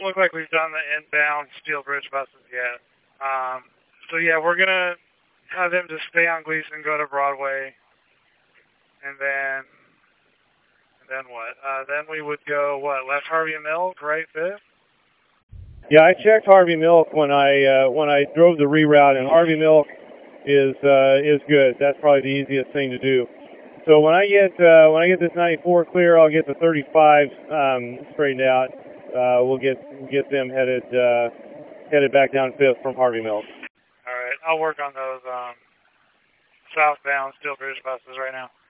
look like we've done the inbound Steel Bridge buses yet. So yeah, we're gonna have them just stay on Gleason, go to Broadway, and then what? Then we would go left Harvey Milk, right fifth? Yeah, I checked Harvey Milk when I drove the reroute, and Harvey Milk is good. That's probably the easiest thing to do. So when I get this 94 clear, I'll get the 35 straightened out. We'll get them headed back down fifth from Harvey Milk. All right, I'll work on those southbound Steel Bridge buses right now.